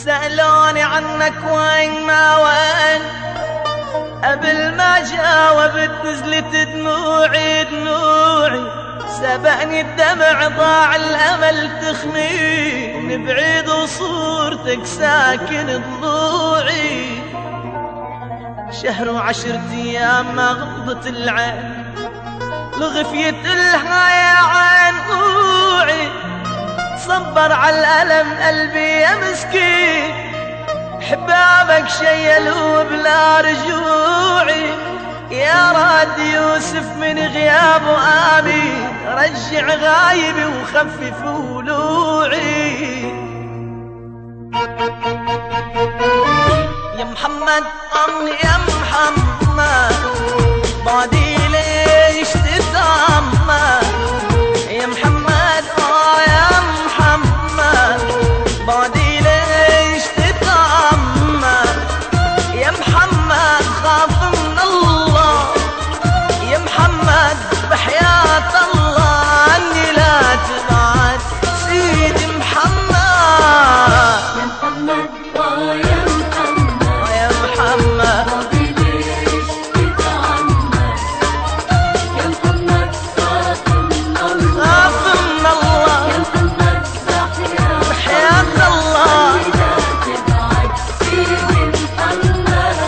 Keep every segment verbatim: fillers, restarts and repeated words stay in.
سألوني عنك وين ما وين، قبل ما جاوبت نزلت دموعي دموعي، سبقني الدمع ضاع الأمل تخمي، من بعيد وصورتك ساكن ضلوعي. شهر وعشرة أيام ما غضت العين، لغفيت إلها يا عين قوعي، صبر على الألم قلبي يا مسكين، حبابك شيلوا بلا رجوعي. يا راد يوسف من غيابه آمين، رجع غايبي وخفف ولوعي. يا محمد أم يا محمد، بعدي ليش تتأمل؟ يا محمد آه يا محمد، بعدي ليش تتأمل؟ يا محمد خاف من الله، يا محمد بحياة الله عني لا تبعد سيدي محمد. يا محمد آه يا محمد، آه يا محمد بعدي ليش تتأمل؟ يا محمد خاف من الله، خاف من الله، يا محمد بحياة بحياة الله لا تبعد سيدي محمد.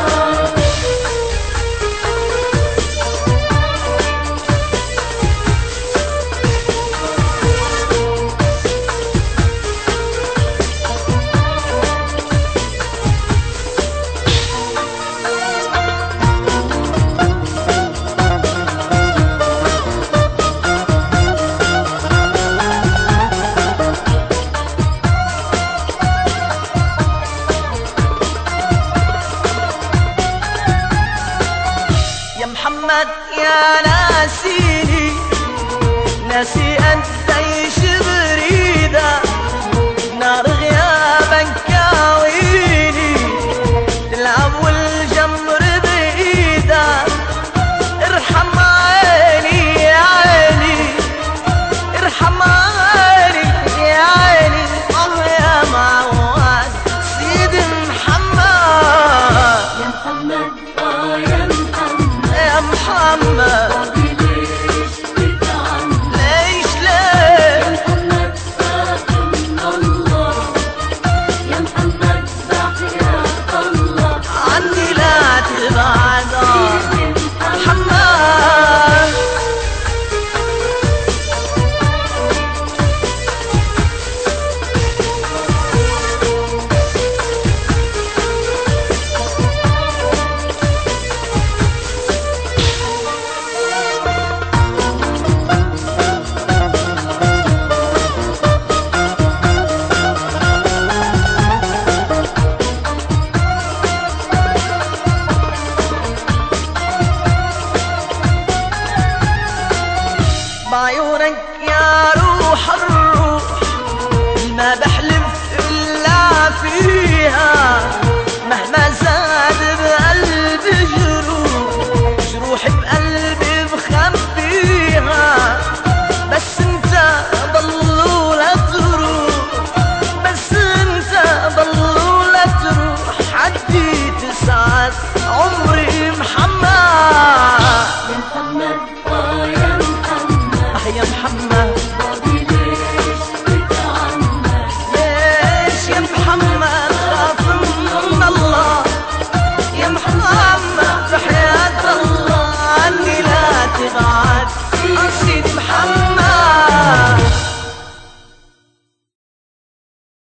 يا محمد يا ناسيني، ناسي قديش بريدة، نار غيابك كاويني، تلعب والجمر بإيدك. ارحم عيني يا عيني، ارحم عيني يا عيني، اه يا معواد سيدي محمد. يا محمد آه يا محمد، يا محمد بعدي ليش تتأمل؟ ليش يا ليش محمد خاف من الله، يا محمد بحياة الله عني لا تبعد سيدي محمد. محمد. بعيونك يا روح الروح، ما بحلف إلا فيها، مهما زاد بقلبي جروح، جروحي بقلبي بخبيها. بس انت ضلوا لا تروح، بس انت ضلوا لا تروح، عدي تسعد عمري محمد.